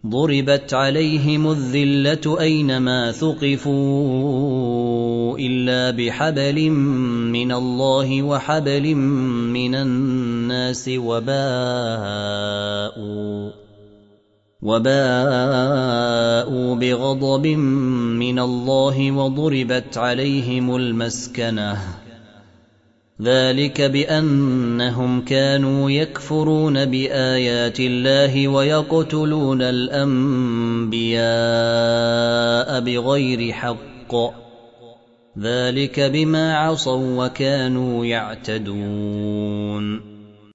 ضربت عليهم الذلة أينما ثقفوا إلا بحبل من الله وحبل من الناس وباءوا بغضب من الله وضربت عليهم المسكنة ذلك بأنهم كانوا يكفرون بآيات الله ويقتلون الأنبياء بغير حق ذلك بما عصوا وكانوا يعتدون